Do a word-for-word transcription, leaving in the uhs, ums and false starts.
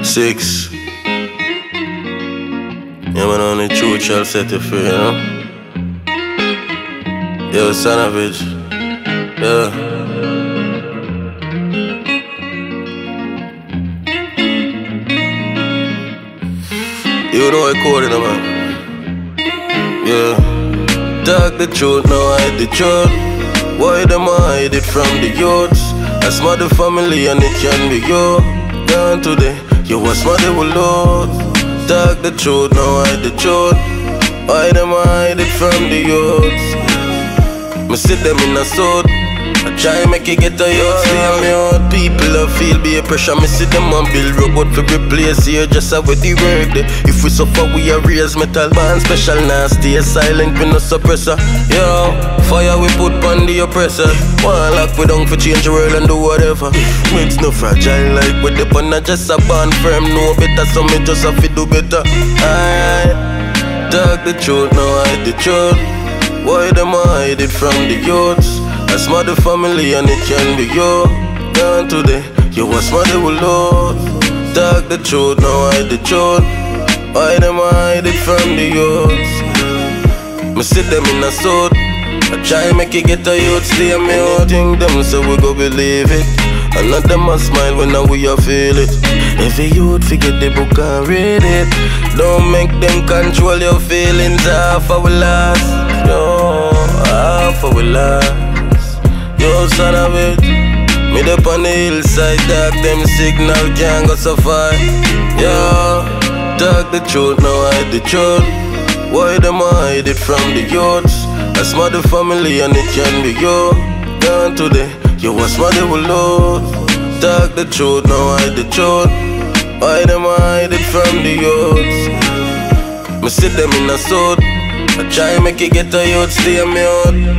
Six. Yeah, man, on the truth shall set you free, you know? Yo, Savage. Yeah. You know I call it, man. Yeah. Talk the truth, now hide the truth. Why them hide it from the youths? I smart the family and it can be you. Gone today, you was mother with Lord. Talk the truth, now hide the truth. Why them hide it from the youths? Me sit them in a suit. I try make it get a youth. See me out, people I feel be a pressure. Me see them and build robot for replace here. Just how with the work there. If we suffer we a raise metal band special. Now stay silent with no suppressor. Yo, fire we put on the oppressor. One lock we down for change the world and do whatever. It's no fragile like with the pun. I just a band firm, no better. So me just have to do better. Alright, talk the truth, now hide the truth. Why them hide it from the youths? I smart the family and it can be you. Gone today, you was mother with Lord. Talk the truth, now hide the truth. Why them hide it from the youths? Me sit them in a suit. I try make it get a youth, stay me out. Think them so we go believe it. And not them a smile when now we a feel it. Every youth forget the book and read it. Don't make them control your feelings. Half our last, yo, half our last. Yo, son of it, me up on the hillside, dark, them signal can't go so far. Yo, talk the truth, now hide the truth. Why them hide it from the youths? I smart the family and it can be you. Gone today, you was mother with Lord. Talk the truth, now hide the truth. Why them hide it from the youths? Me sit them in a suit. I try make it get a youth, stay me out.